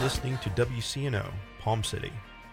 listening to WCNO, Palm City.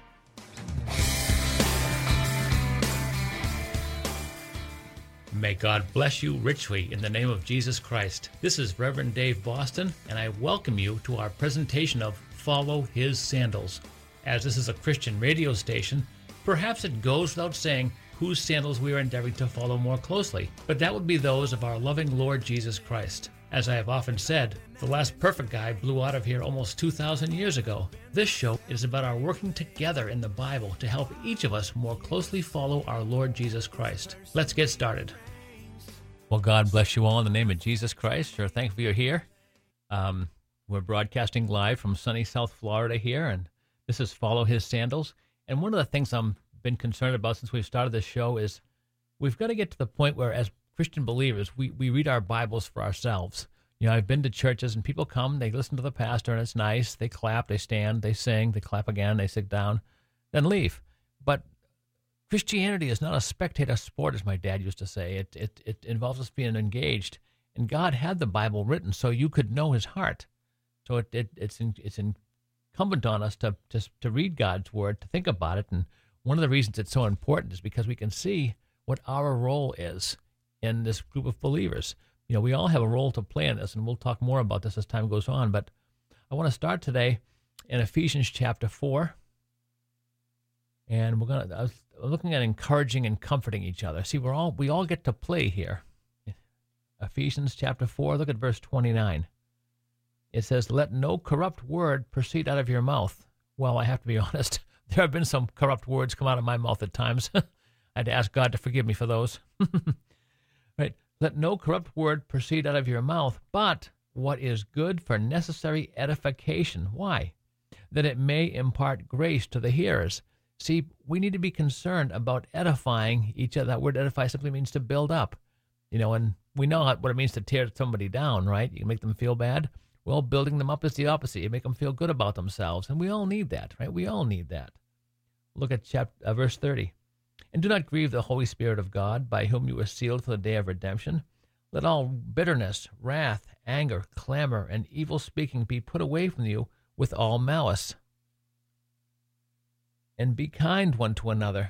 May God bless you richly in the name of Jesus Christ. This is Reverend Dave Boston, and I welcome you to our presentation of Follow His Sandals. As this is a Christian radio station, perhaps it goes without saying whose sandals we are endeavoring to follow more closely, but that would be those of our loving Lord Jesus Christ. As I have often said, the last perfect guy blew out of here almost 2,000 years ago. This show is about our working together in the Bible to help each of us more closely follow our Lord Jesus Christ. Let's get started. Well, God bless you all in the name of Jesus Christ. We're thankful you're here. We're broadcasting live from sunny South Florida here, and this is Follow His Sandals. And one of the things I've been concerned about since we've started this show is we've got to get to the point where, as Christian believers, we read our Bibles for ourselves. You know, I've been to churches, and people come, they listen to the pastor, and it's nice. They clap, they stand, they sing, they clap again, they sit down, then leave. But Christianity is not a spectator sport, as my dad used to say. It involves us being engaged. And God had the Bible written so you could know His heart. So it's incumbent on us to read God's Word, to think about it. And one of the reasons it's so important is because we can see what our role is in this group of believers. You know, we all have a role to play in this, and we'll talk more about this as time goes on. But I want to start today in Ephesians chapter 4. And I was looking at encouraging and comforting each other. See, we all get to play here. Ephesians chapter 4, look at verse 29. It says, "Let no corrupt word proceed out of your mouth." Well, I have to be honest. There have been some corrupt words come out of my mouth at times. I had to ask God to forgive me for those. Right? "Let no corrupt word proceed out of your mouth, but what is good for necessary edification." Why? "That it may impart grace to the hearers." See, we need to be concerned about edifying each other. That word edify simply means to build up. You know, and we know what it means to tear somebody down, right? You make them feel bad. Well, building them up is the opposite. You make them feel good about themselves. And we all need that, right? We all need that. Look at verse 30. "And do not grieve the Holy Spirit of God, by whom you were sealed for the day of redemption. Let all bitterness, wrath, anger, clamor, and evil speaking be put away from you with all malice. And be kind one to another,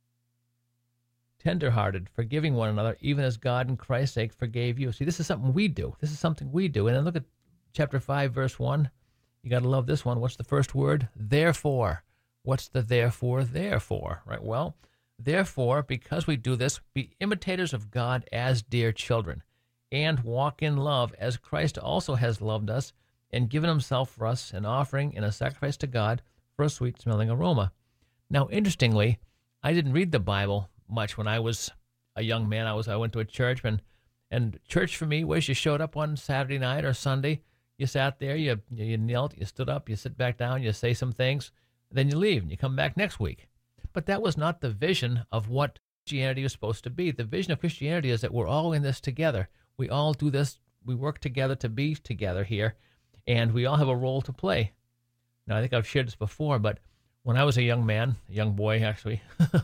tender-hearted, forgiving one another, even as God in Christ's sake forgave you." See, this is something we do. This is something we do. And then look at chapter 5, verse 1. You got to love this one. What's the first word? Therefore. What's the therefore? Therefore, right? Well, therefore, because we do this, be imitators of God as dear children, and walk in love as Christ also has loved us and given Himself for us, an offering and a sacrifice to God for a sweet-smelling aroma. Now, interestingly, I didn't read the Bible much when I was a young man. I went to a church, and church for me was you showed up on Saturday night or Sunday, you sat there, you knelt, you stood up, you sit back down, you say some things, then you leave, and you come back next week. But that was not the vision of what Christianity was supposed to be. The vision of Christianity is that we're all in this together. We all do this. We work together to be together here, and we all have a role to play. Now, I think I've shared this before, but when I was a young man, a young boy actually,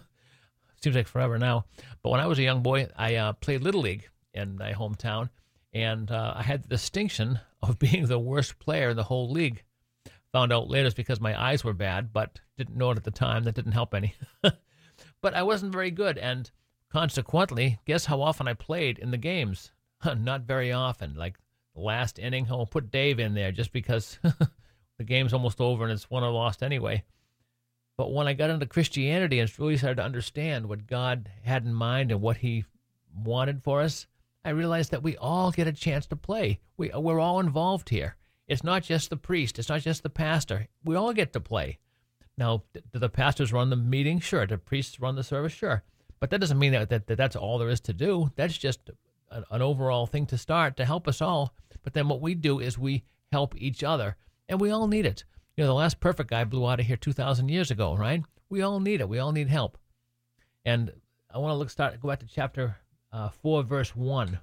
seems like forever now, but when I was a young boy, I played Little League in my hometown, and I had the distinction of being the worst player in the whole league. Found out later it's because my eyes were bad, but didn't know it at the time. That didn't help any. But I wasn't very good, and consequently, guess how often I played in the games? Not very often. Like the last inning, I'll put Dave in there just because the game's almost over and it's won or lost anyway. But when I got into Christianity and really started to understand what God had in mind and what He wanted for us, I realized that we all get a chance to play. We're all involved here. It's not just the priest. It's not just the pastor. We all get to play. Now, do the pastors run the meeting? Sure. Do the priests run the service? Sure. But that doesn't mean that that's all there is to do. That's just an overall thing to start to help us all. But then what we do is we help each other, and we all need it. You know, the last perfect guy blew out of here 2,000 years ago, right? We all need it. We all need help. And I want to go back to chapter 4, verse 1.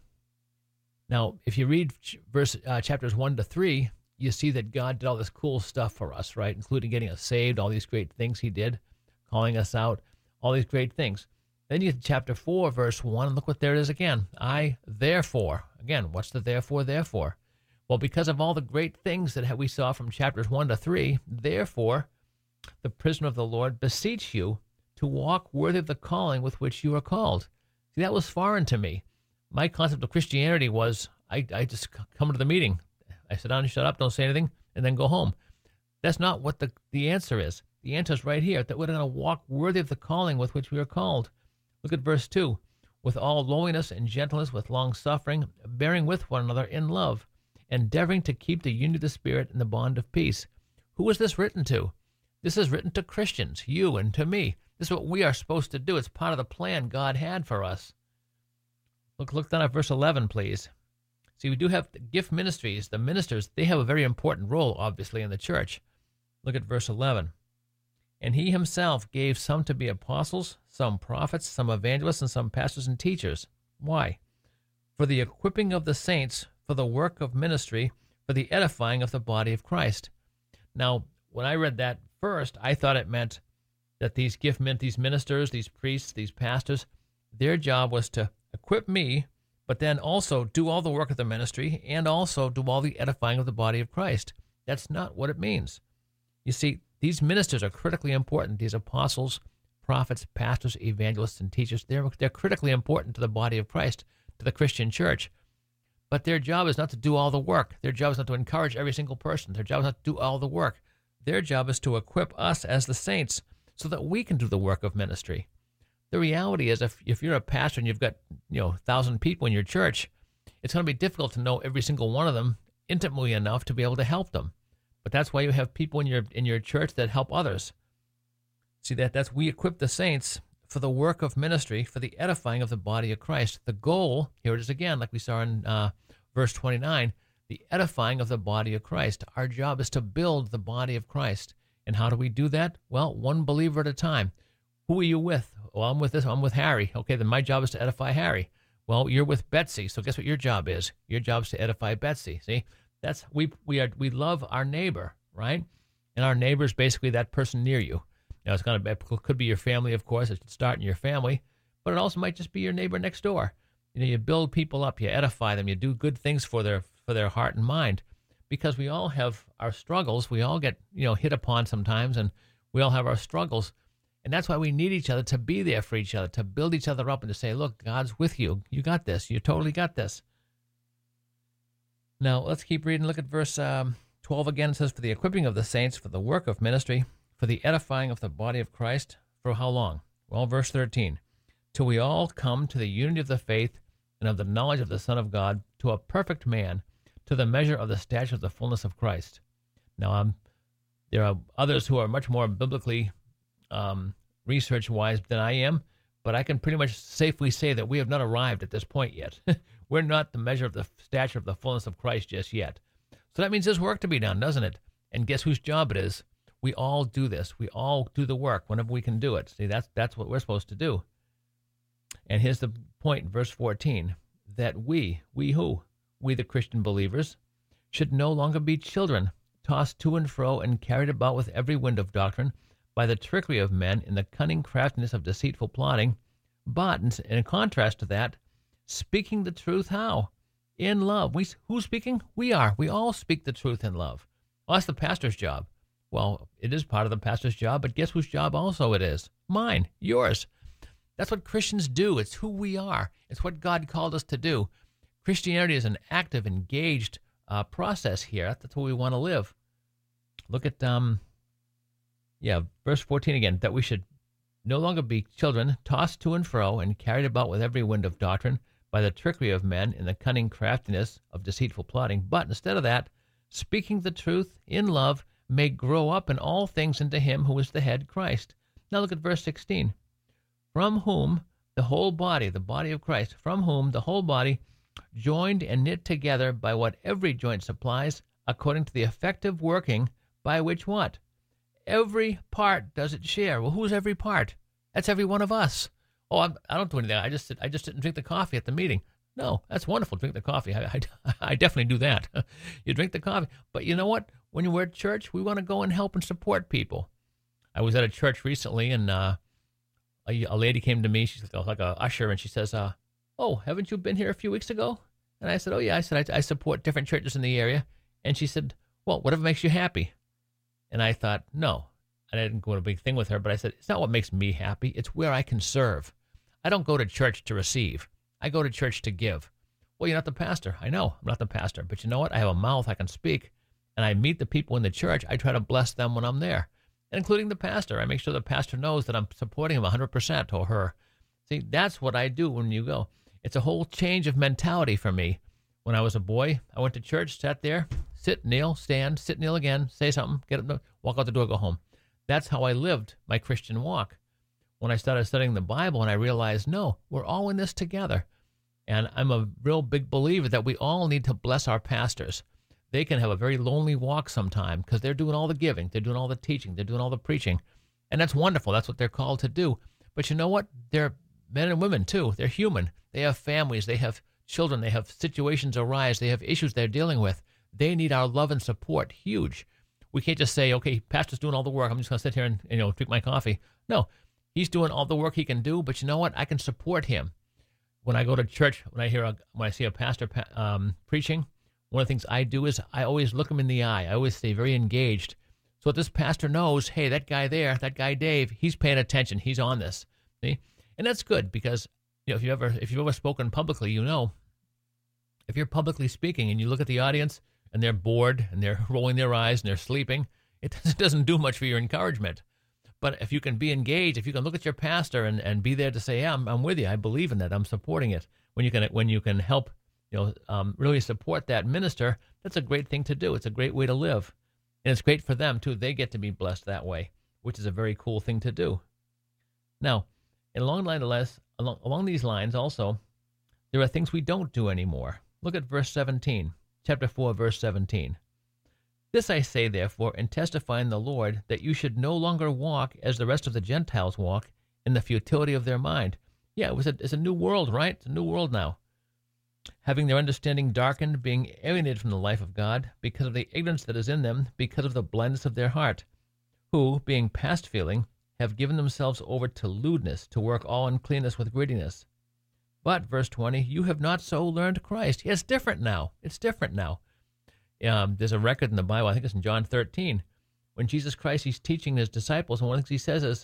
Now, if you read chapters 1 to 3, you see that God did all this cool stuff for us, right? Including getting us saved, all these great things He did, calling us out, all these great things. Then you get to chapter 4, verse 1, and look what there it is again. I, therefore. Again, what's the therefore? Well, because of all the great things that we saw from chapters 1 to 3, therefore, the prisoner of the Lord, beseech you to walk worthy of the calling with which you are called. See, that was foreign to me. My concept of Christianity was I just come to the meeting. I sit down and shut up, don't say anything, and then go home. That's not what the answer is. The answer is right here, that we're going to walk worthy of the calling with which we are called. Look at verse 2. With all lowliness and gentleness, with long suffering, bearing with one another in love, endeavoring to keep the unity of the Spirit in the bond of peace. Who is this written to? This is written to Christians, you and to me. This is what we are supposed to do. It's part of the plan God had for us. Look down at verse 11, please. See, we do have the gift ministries. The ministers, they have a very important role, obviously, in the church. Look at verse 11. And he himself gave some to be apostles, some prophets, some evangelists, and some pastors and teachers. Why? For the equipping of the saints, for the work of ministry, for the edifying of the body of Christ. Now, when I read that first, I thought it meant that these ministers, these priests, these pastors, their job was to equip me, but then also do all the work of the ministry and also do all the edifying of the body of Christ. That's not what it means. You see, these ministers are critically important. These apostles, prophets, pastors, evangelists, and teachers, they're critically important to the body of Christ, to the Christian church. But their job is not to do all the work. Their job is not to encourage every single person. Their job is not to do all the work. Their job is to equip us as the saints so that we can do the work of ministry. The reality is, if you're a pastor and you've got 1,000 people in your church, it's going to be difficult to know every single one of them intimately enough to be able to help them. But that's why you have people in your church that help others. See, that's we equip the saints for the work of ministry, for the edifying of the body of Christ. The goal, here it is again, like we saw in verse 29, the edifying of the body of Christ. Our job is to build the body of Christ. And how do we do that? Well, one believer at a time. Who are you with? Well, I'm with Harry. Okay, then my job is to edify Harry. Well, you're with Betsy, so guess what your job is? Your job is to edify Betsy. See, that's we love our neighbor, right? And our neighbor is basically that person near you. Now, it could be your family, of course. It should start in your family, but it also might just be your neighbor next door. You build people up, you edify them, you do good things for their heart and mind, because we all have our struggles. We all get hit upon sometimes, and we all have our struggles. And that's why we need each other, to be there for each other, to build each other up and to say, look, God's with you. You got this. You totally got this. Now, let's keep reading. Look at verse 12 again. It says, for the equipping of the saints, for the work of ministry, for the edifying of the body of Christ. For how long? Well, verse 13. Till we all come to the unity of the faith and of the knowledge of the Son of God, to a perfect man, to the measure of the stature of the fullness of Christ. Now, there are others who are much more biblically research-wise than I am, but I can pretty much safely say that we have not arrived at this point yet. We're not the measure of the stature of the fullness of Christ just yet. So that means there's work to be done, doesn't it? And guess whose job it is? We all do this. We all do the work whenever we can do it. See, that's what we're supposed to do. And here's the point in verse 14, that we who? We the Christian believers, should no longer be children, tossed to and fro and carried about with every wind of doctrine, by the trickery of men in the cunning craftiness of deceitful plotting, but in contrast to that, speaking the truth how? In love. Who's speaking? We are. We all speak the truth in love. Well, that's the pastor's job. Well, it is part of the pastor's job, but guess whose job also it is? Mine, yours. That's what Christians do. It's who we are. It's what God called us to do. Christianity is an active, engaged process here. That's what we want to live. Look at verse 14 again, that we should no longer be children, tossed to and fro and carried about with every wind of doctrine by the trickery of men in the cunning craftiness of deceitful plotting, but instead of that, speaking the truth in love, may grow up in all things into him who is the head, Christ. Now look at verse 16. From whom the whole body, the body of Christ, from whom the whole body, joined and knit together by what every joint supplies, according to the effective working by which what? Every part does it share. Well, who's every part? That's every one of us. Oh, I don't do anything. I just sit and drink the coffee at the meeting. No, that's wonderful. Drink the coffee. I definitely do that. You drink the coffee. But you know what? When we're at church, we want to go and help and support people. I was at a church recently, and a lady came to me. She's like a usher, and she says, oh, haven't you been here a few weeks ago? And I said, oh, yeah. I said, I support different churches in the area. And she said, well, whatever makes you happy. And I thought, no. And I didn't go to a big thing with her, but I said, it's not what makes me happy. It's where I can serve. I don't go to church to receive. I go to church to give. Well, you're not the pastor. I know I'm not the pastor. But you know what? I have a mouth. I can speak. And I meet the people in the church. I try to bless them when I'm there, and including the pastor. I make sure the pastor knows that I'm supporting him 100% or her. See, that's what I do when you go. It's a whole change of mentality for me. When I was a boy, I went to church, sat there, sit, kneel, stand, sit, kneel again, say something, get up, walk out the door, go home. That's how I lived my Christian walk. When I started studying the Bible and I realized, no, we're all in this together. And I'm a real big believer that we all need to bless our pastors. They can have a very lonely walk sometime because they're doing all the giving, they're doing all the teaching, they're doing all the preaching. And that's wonderful. That's what they're called to do. But you know what? They're men and women too. They're human. They have families. They have children. They have situations arise. They have issues they're dealing with. They need our love and support. Huge. We can't just say, okay, pastor's doing all the work. I'm just going to sit here and drink my coffee. No, he's doing all the work he can do. But you know what? I can support him. When I go to church, when I see a pastor preaching, one of the things I do is I always look him in the eye. I always stay very engaged. So that this pastor knows, hey, that guy there, that guy Dave, he's paying attention. He's on this. See? And that's good because if you've ever spoken publicly, if you're publicly speaking and you look at the audience and they're bored and they're rolling their eyes and they're sleeping, it doesn't do much for your encouragement. But if you can be engaged, if you can look at your pastor and be there to say, yeah, I'm with you. I believe in that. I'm supporting it. When you can help, really support that minister, that's a great thing to do. It's a great way to live. And it's great for them, too. They get to be blessed that way, which is a very cool thing to do. Now, along these lines also, there are things we don't do anymore. Look at verse 17, chapter 4, verse 17. This I say, therefore, and testify in the Lord, that you should no longer walk as the rest of the Gentiles walk, in the futility of their mind. Yeah, it's a new world, right? It's a new world now. Having their understanding darkened, being alienated from the life of God, because of the ignorance that is in them, because of the blindness of their heart, who, being past feeling, have given themselves over to lewdness, to work all uncleanness with greediness. But, verse 20, you have not so learned Christ. Yeah, it's different now. It's different now. There's a record in the Bible, I think it's in John 13, when Jesus Christ, he's teaching his disciples, and one of the things he says is,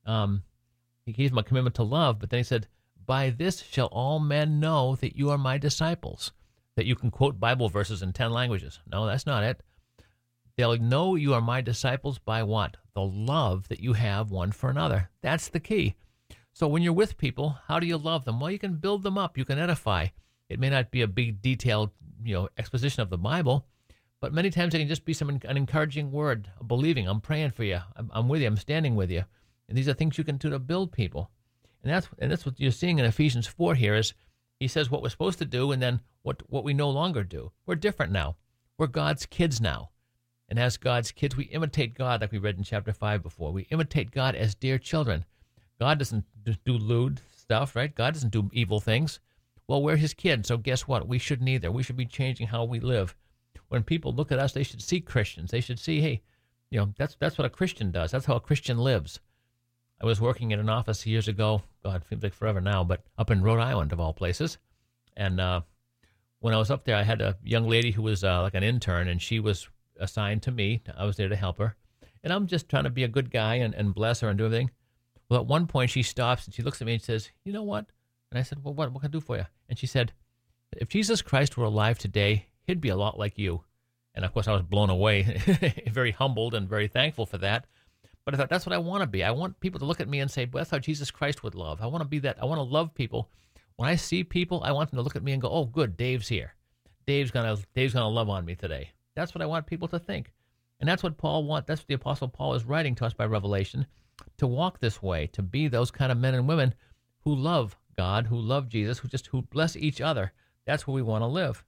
he gave them a commitment to love, but then he said, by this shall all men know that you are my disciples, that you can quote Bible verses in 10 languages. No, that's not it. They'll know you are my disciples by what? The love that you have one for another. That's the key. So when you're with people, how do you love them? Well, you can build them up. You can edify. It may not be a big detailed, exposition of the Bible, but many times it can just be an encouraging word, believing, I'm praying for you, I'm with you, I'm standing with you. And these are things you can do to build people. And that's what you're seeing in Ephesians 4 here is he says what we're supposed to do and then what we no longer do. We're different now. We're God's kids now. And as God's kids, we imitate God like we read in chapter 5 before. We imitate God as dear children. God doesn't do lewd stuff, right? God doesn't do evil things. Well, we're his kids, so guess what? We shouldn't either. We should be changing how we live. When people look at us, they should see Christians. They should see, hey, that's what a Christian does. That's how a Christian lives. I was working in an office years ago, God, it feels like forever now, but up in Rhode Island, of all places. And when I was up there, I had a young lady who was like an intern, and she was assigned to me. I was there to help her. And I'm just trying to be a good guy and bless her and do everything. Well, at one point, she stops, and she looks at me and says, you know what? And I said, well, what can I do for you? And she said, if Jesus Christ were alive today, he'd be a lot like you. And, of course, I was blown away, very humbled and very thankful for that. But I thought, that's what I want to be. I want people to look at me and say, well, that's how Jesus Christ would love. I want to be that. I want to love people. When I see people, I want them to look at me and go, oh, good, Dave's here. Dave's gonna love on me today. That's what I want people to think. And that's what Paul wants. That's what the Apostle Paul is writing to us by revelation, to walk this way, to be those kind of men and women who love God, who love Jesus, who bless each other. That's where we want to live.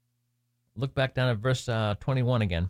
Look back down at verse 21 again.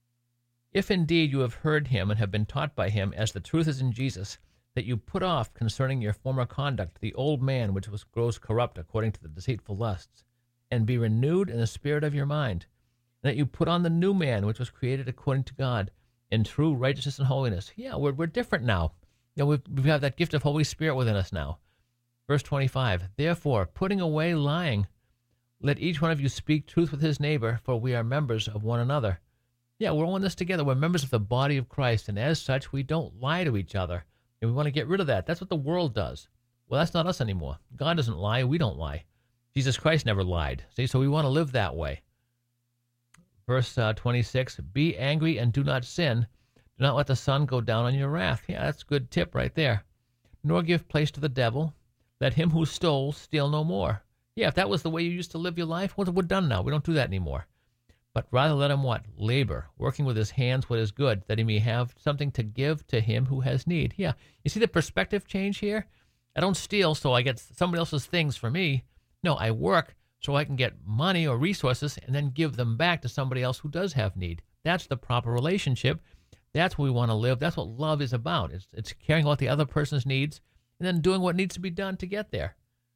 If indeed you have heard him and have been taught by him, as the truth is in Jesus, that you put off concerning your former conduct the old man which grows corrupt according to the deceitful lusts, and be renewed in the spirit of your mind, and that you put on the new man which was created according to God in true righteousness and holiness. Yeah, we're different now. We have that gift of Holy Spirit within us now. Verse 25, therefore, putting away lying, Let each one of you speak truth with his neighbor, for we are members of one another. Yeah, we're all in this together. We're members of the body of Christ, and as such, we don't lie to each other. And we want to get rid of that. That's what the world does. Well, that's not us anymore. God doesn't lie. We don't lie. Jesus Christ never lied. See, so we want to live that way. Verse 26, be angry and do not sin. Do not let the sun go down on your wrath. Yeah, that's a good tip right there. Nor give place to the devil. Let him who stole steal no more. Yeah, if that was the way you used to live your life, well, we're done now. We don't do that anymore. But rather let him what? Labor, working with his hands what is good, that he may have something to give to him who has need. Yeah, you see the perspective change here? I don't steal so I get somebody else's things for me. No, I work so I can get money or resources and then give them back to somebody else who does have need. That's the proper relationship. That's what we want to live. That's what love is about. It's caring about the other person's needs and then doing what needs to be done to get there.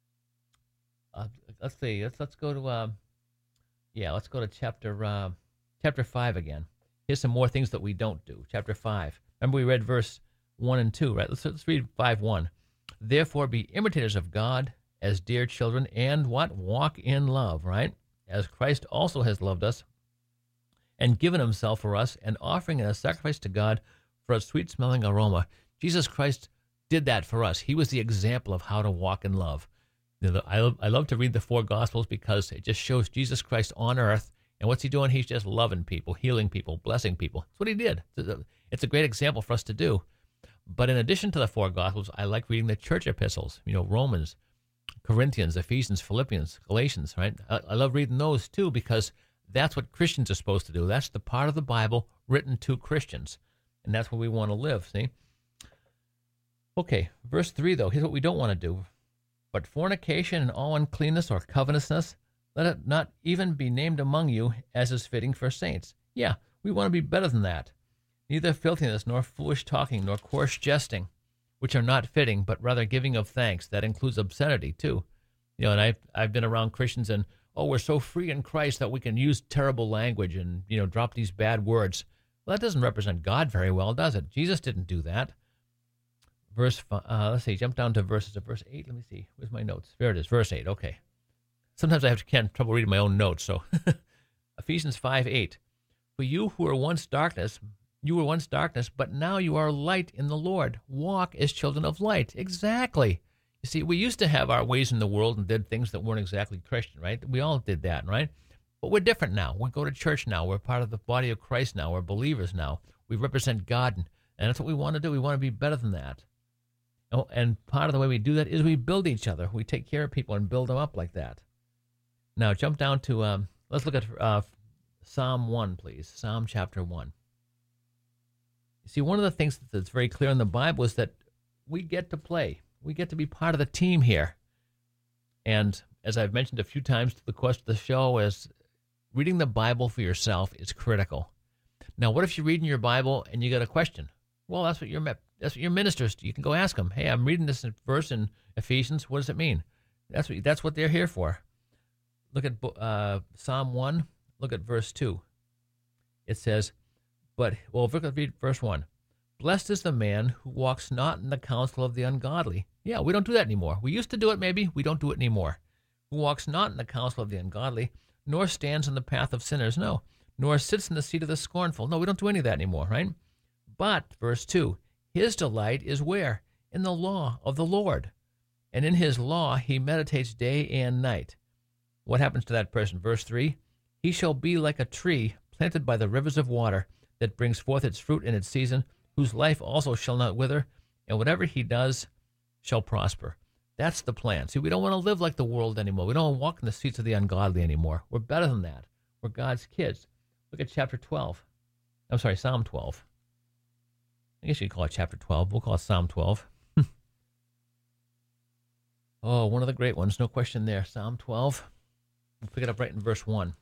Let's see. Let's go to let's go to chapter 5 again. Here's some more things that we don't do. Chapter 5. Remember we read verse 1 and 2, right? Let's read 5:1. Therefore be imitators of God as dear children, and what? Walk in love, right? As Christ also has loved us and given himself for us, an offering and a sacrifice to God for a sweet-smelling aroma. Jesus Christ did that for us. He was the example of how to walk in love. I love to read the four Gospels because it just shows Jesus Christ on earth, and what's he doing? He's just loving people, healing people, blessing people. That's what he did. It's a great example for us to do. But in addition to the four Gospels, I like reading the church epistles, Romans, Corinthians, Ephesians, Philippians, Galatians, right? I love reading those too because that's what Christians are supposed to do. That's the part of the Bible written to Christians, and that's where we want to live, see? Okay, verse 3, though, here's what we don't want to do. But fornication and all uncleanness or covetousness, let it not even be named among you as is fitting for saints. Yeah, we want to be better than that. Neither filthiness, nor foolish talking, nor coarse jesting, which are not fitting, but rather giving of thanks. That includes obscenity, too. And I've been around Christians and, we're so free in Christ that we can use terrible language and, drop these bad words. Well, that doesn't represent God very well, does it? Jesus didn't do that. Let's see, jump down to verse 8. Let me see. Where's my notes? There it is, verse 8. Okay. Sometimes I have trouble reading my own notes, so. Ephesians 5:8. For you who were once darkness, but now you are light in the Lord. Walk as children of light. Exactly. You see, we used to have our ways in the world and did things that weren't exactly Christian, right? We all did that, right? But we're different now. We go to church now. We're part of the body of Christ now. We're believers now. We represent God, and that's what we want to do. We want to be better than that. And part of the way we do that is we build each other. We take care of people and build them up like that. Now, jump down to, let's look at Psalm 1, please. Psalm chapter 1. You see, one of the things that's very clear in the Bible is that we get to play. We get to be part of the team here. And as I've mentioned a few times to the course of the show, is reading the Bible for yourself is critical. Now, what if you're reading your Bible and you got a question? Well, that's what your ministers do. You can go ask them, hey, I'm reading this verse in Ephesians. What does it mean? That's what they're here for. Look at Psalm 1. Look at verse 2. It says, read verse 1. Blessed is the man who walks not in the counsel of the ungodly. Yeah, we don't do that anymore. We used to do it maybe. We don't do it anymore. Who walks not in the counsel of the ungodly, nor stands in the path of sinners. No. Nor sits in the seat of the scornful. No, we don't do any of that anymore, right? But, verse 2, his delight is where? In the law of the Lord. And in his law he meditates day and night. What happens to that person? Verse 3, he shall be like a tree planted by the rivers of water that brings forth its fruit in its season, whose life also shall not wither, and whatever he does shall prosper. That's the plan. See, we don't want to live like the world anymore. We don't want to walk in the seats of the ungodly anymore. We're better than that. We're God's kids. Look at Psalm 12. I guess you could call it chapter 12. We'll call it Psalm 12. One of the great ones, no question there. Psalm 12. We'll pick it up right in verse 1.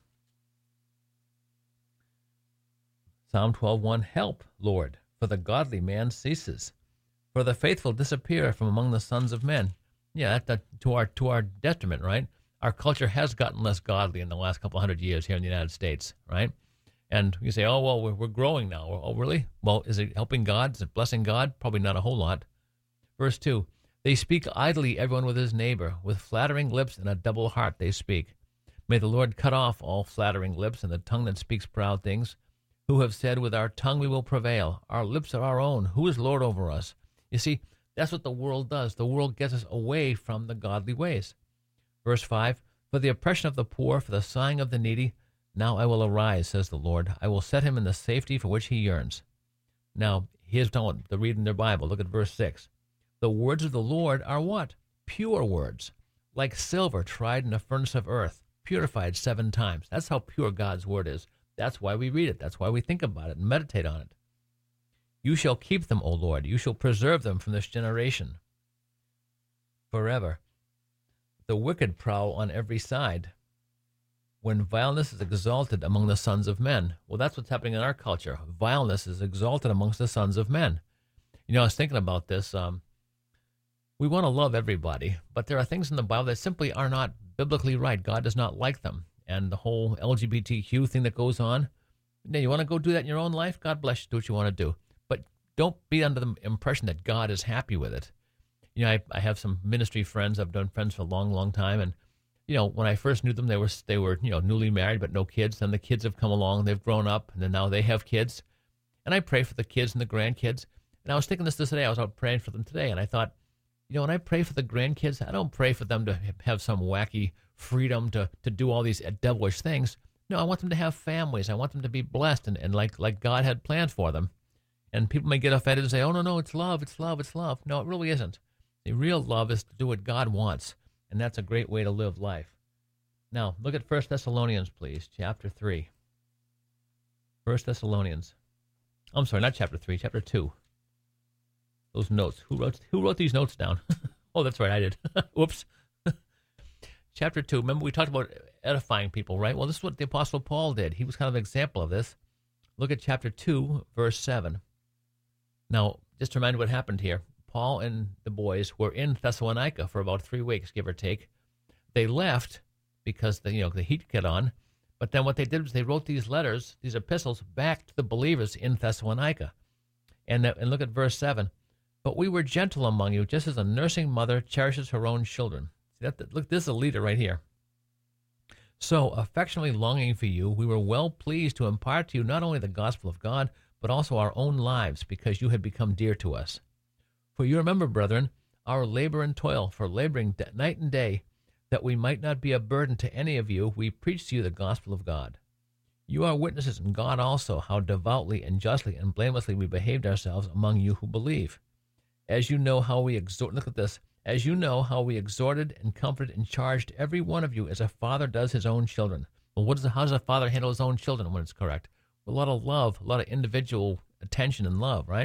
Psalm 12:1. Help, Lord, for the godly man ceases, for the faithful disappear from among the sons of men. Yeah, that's to our detriment, right? Our culture has gotten less godly in the last couple hundred years here in the United States, right? And you say, we're growing now. Oh, really? Well, is it helping God? Is it blessing God? Probably not a whole lot. Verse 2, they speak idly, everyone with his neighbor. With flattering lips and a double heart they speak. May the Lord cut off all flattering lips and the tongue that speaks proud things, who have said, with our tongue we will prevail. Our lips are our own. Who is Lord over us? You see, that's what the world does. The world gets us away from the godly ways. Verse 5, for the oppression of the poor, for the sighing of the needy, now I will arise, says the Lord. I will set him in the safety for which he yearns. Now, here's the reading their Bible. Look at verse 6. The words of the Lord are what? Pure words, like silver tried in a furnace of earth, purified 7 times. That's how pure God's word is. That's why we read it. That's why we think about it and meditate on it. You shall keep them, O Lord. You shall preserve them from this generation forever. The wicked prowl on every side, when vileness is exalted among the sons of men. Well, that's what's happening in our culture. Vileness is exalted amongst the sons of men. You know, I was thinking about this. We want to love everybody, but there are things in the Bible that simply are not biblically right. God does not like them. And the whole LGBTQ thing that goes on, now you want to go do that in your own life? God bless you, do what you want to do. But don't be under the impression that God is happy with it. You know, I have some ministry friends. I've done friends for a long, long time. And, you know, when I first knew them, they were newly married but no kids. Then the kids have come along. They've grown up, and then now they have kids. And I pray for the kids and the grandkids. And I was thinking this today. I was out praying for them today, and I thought, you know, when I pray for the grandkids, I don't pray for them to have some wacky freedom to do all these devilish things. No, I want them to have families. I want them to be blessed and like God had planned for them. And people may get offended and say, oh, no, it's love, it's love, it's love. No, it really isn't. The real love is to do what God wants, and that's a great way to live life. Now, look at 1 Thessalonians, please, chapter 3. 1 Thessalonians. I'm sorry, not chapter 3, chapter 2. Those notes. Who wrote these notes down? Oh, that's right, I did. Whoops. Chapter 2. Remember, we talked about edifying people, right? Well, this is what the Apostle Paul did. He was kind of an example of this. Look at chapter 2, verse 7. Now, just to remind you what happened here. Paul and the boys were in Thessalonica for about 3 weeks, give or take. They left because the heat got on. But then what they did was they wrote these letters, these epistles, back to the believers in Thessalonica. And look at verse 7. But we were gentle among you, just as a nursing mother cherishes her own children. See that? Look, this is a leader right here. So, affectionately longing for you, we were well pleased to impart to you not only the gospel of God, but also our own lives, because you had become dear to us. For you remember, brethren, our labor and toil, for laboring night and day, that we might not be a burden to any of you, we preach to you the gospel of God. You are witnesses, and God also, how devoutly and justly and blamelessly we behaved ourselves among you who believe. As you know how we look at this, as you know how we exhorted and comforted and charged every one of you as a father does his own children. Well, how does a father handle his own children when it's correct? A lot of love, a lot of individual attention and love, right?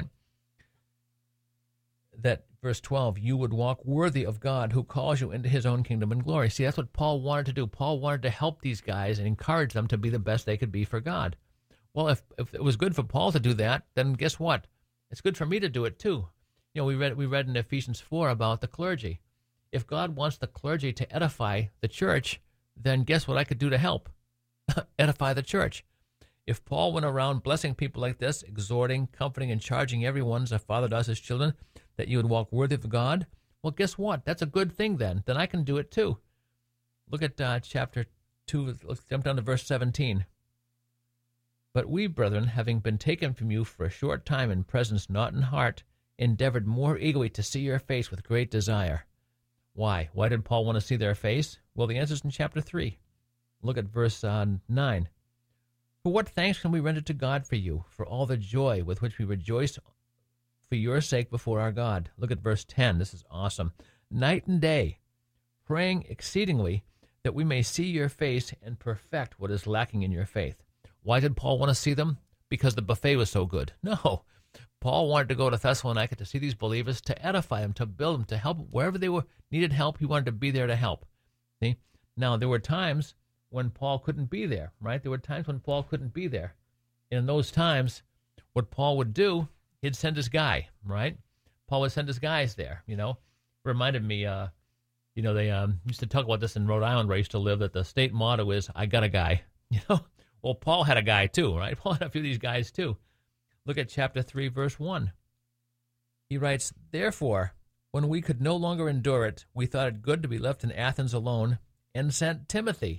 That, verse 12, you would walk worthy of God who calls you into his own kingdom and glory. See, that's what Paul wanted to do. Paul wanted to help these guys and encourage them to be the best they could be for God. Well, if it was good for Paul to do that, then guess what? It's good for me to do it too. You know, we read in Ephesians 4 about the clergy. If God wants the clergy to edify the church, then guess what I could do to help? Edify the church. If Paul went around blessing people like this, exhorting, comforting, and charging everyone as a father does his children, that you would walk worthy of God, well, guess what? That's a good thing then. Then I can do it too. Look at chapter 2. Let's jump down to verse 17. But we, brethren, having been taken from you for a short time in presence, not in heart, endeavored more eagerly to see your face with great desire. Why? Why did Paul want to see their face? Well, the answer is in chapter 3. Look at verse 9. For what thanks can we render to God for you, for all the joy with which we rejoice for your sake before our God? Look at verse 10. This is awesome. Night and day, praying exceedingly that we may see your face and perfect what is lacking in your faith. Why did Paul want to see them? Because the buffet was so good. No. Paul wanted to go to Thessalonica to see these believers, to edify them, to build them, to help wherever they needed help. He wanted to be there to help. See? Now, there were times when Paul couldn't be there, right? There were times when Paul couldn't be there. In those times, what Paul would do, he'd send his guy, right? Paul would send his guys there, Reminded me, they used to talk about this in Rhode Island where I used to live, that the state motto is, I got a guy, Well, Paul had a guy too, right? Paul had a few of these guys too. Look at chapter 3, verse 1. He writes, Therefore, when we could no longer endure it, we thought it good to be left in Athens alone, and sent Timothy,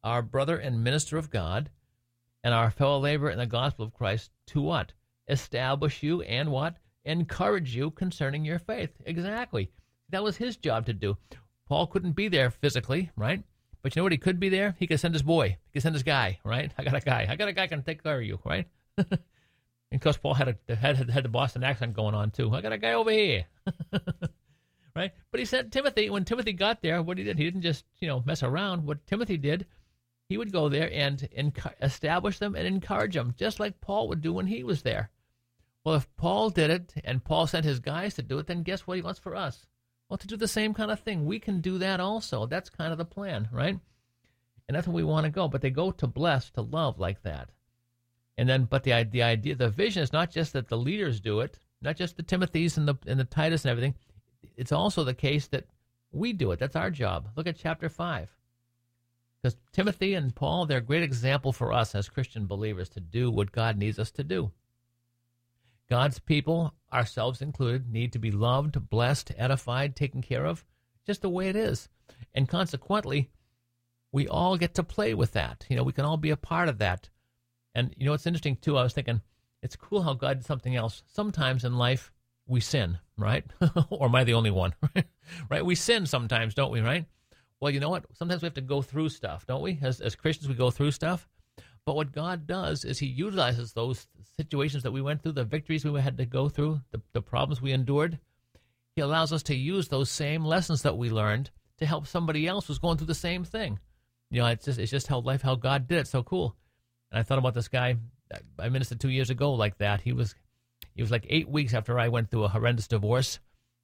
our brother and minister of God, and our fellow laborer in the gospel of Christ, to what? Establish you and what? Encourage you concerning your faith. Exactly. That was his job to do. Paul couldn't be there physically, right? But you know what? He could be there. He could send his boy. He could send his guy, right? I got a guy who can take care of you, right? And of course, Paul had the Boston accent going on too. I got a guy over here, right? But he sent Timothy. When Timothy got there, what he didn't just mess around. What Timothy did, he would go there and establish them and encourage them, just like Paul would do when he was there. Well, if Paul did it and Paul sent his guys to do it, then guess what he wants for us? Well, to do the same kind of thing. We can do that also. That's kind of the plan, right? And that's where we want to go. But they go to bless, to love like that. And then, but the idea, the vision is not just that the leaders do it, not just the Timothys and the Titus and everything. It's also the case that we do it. That's our job. Look at chapter 5. Because Timothy and Paul, they're a great example for us as Christian believers to do what God needs us to do. God's people, ourselves included, need to be loved, blessed, edified, taken care of, just the way it is. And consequently, we all get to play with that. We can all be a part of that. And it's interesting, too. I was thinking, it's cool how God did something else. Sometimes in life, we sin, right? Or am I the only one? Right? We sin sometimes, don't we, right? Well, you know what? Sometimes we have to go through stuff, don't we? As Christians, we go through stuff. But what God does is he utilizes those situations that we went through, the victories we had to go through, the problems we endured. He allows us to use those same lessons that we learned to help somebody else who's going through the same thing. It's just how God did it. So cool. And I thought about this guy I ministered 2 years ago like that. He was like 8 weeks after I went through a horrendous divorce.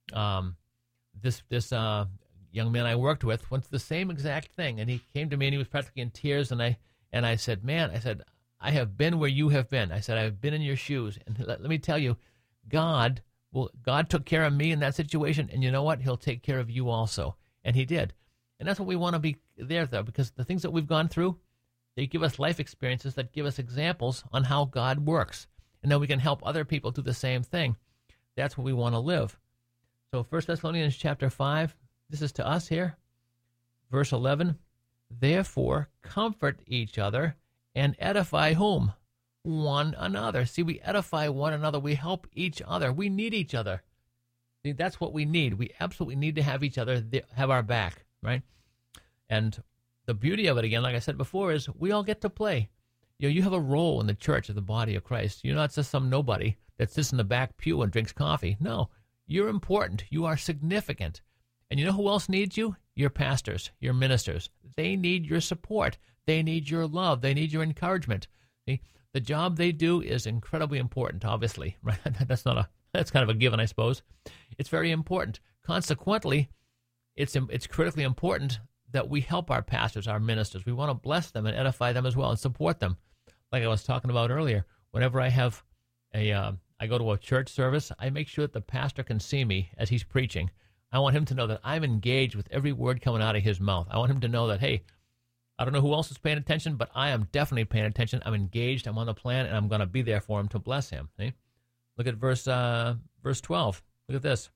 This young man I worked with went through the same exact thing, and he came to me and he was practically in tears. And I said, man, I have been where you have been. I said, I've been in your shoes. And let me tell you, God took care of me in that situation. And you know what? He'll take care of you also. And he did. And that's what we want to be there, though, because the things that we've gone through, they give us life experiences that give us examples on how God works. And then we can help other people do the same thing. That's what we want to live. So 1 Thessalonians chapter 5, this is to us here. Verse 11, therefore comfort each other and edify whom? One another. See, we edify one another. We help each other. We need each other. See, that's what we need. We absolutely need to have each other, have our back, right? And the beauty of it, again, like I said before, is we all get to play. You have a role in the church of the body of Christ. You're not just some nobody that sits in the back pew and drinks coffee. No, you're important. You are significant. And you know who else needs you? Your pastors, your ministers. They need your support. They need your love. They need your encouragement. See, the job they do is incredibly important, obviously. Right? That's kind of a given, I suppose. It's very important. Consequently, it's critically important that we help our pastors, our ministers. We want to bless them and edify them as well and support them. Like I was talking about earlier, whenever I have I go to a church service, I make sure that the pastor can see me as he's preaching. I want him to know that I'm engaged with every word coming out of his mouth. I want him to know that, hey, I don't know who else is paying attention, but I am definitely paying attention. I'm engaged. I'm on the plan, and I'm going to be there for him to bless him. See? Look at verse 12. Look at this.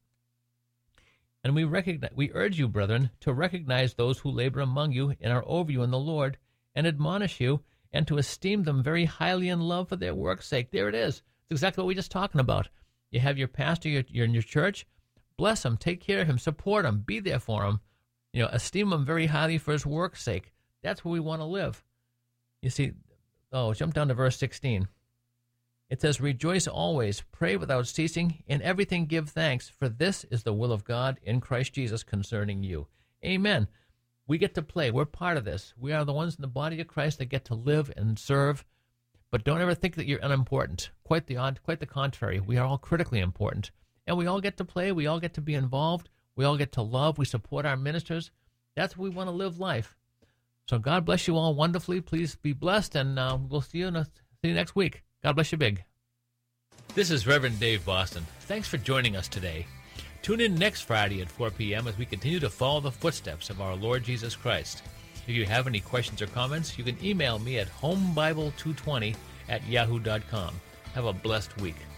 And we urge you, brethren, to recognize those who labor among you and are over you in the Lord, and admonish you, and to esteem them very highly in love for their work's sake. There it is. It's exactly what we were just talking about. You have your pastor, you're in your church. Bless him, take care of him, support him, be there for him. Esteem him very highly for his work's sake. That's where we want to live. You see, jump down to verse 16. It says, rejoice always, pray without ceasing, in everything give thanks, for this is the will of God in Christ Jesus concerning you. Amen. We get to play. We're part of this. We are the ones in the body of Christ that get to live and serve. But don't ever think that you're unimportant. Quite the contrary. We are all critically important. And we all get to play. We all get to be involved. We all get to love. We support our ministers. That's how we want to live life. So God bless you all wonderfully. Please be blessed, and we'll see you next week. God bless you big. This is Reverend Dave Boston. Thanks for joining us today. Tune in next Friday at 4 p.m. as we continue to follow the footsteps of our Lord Jesus Christ. If you have any questions or comments, you can email me at homebible220@yahoo.com. Have a blessed week.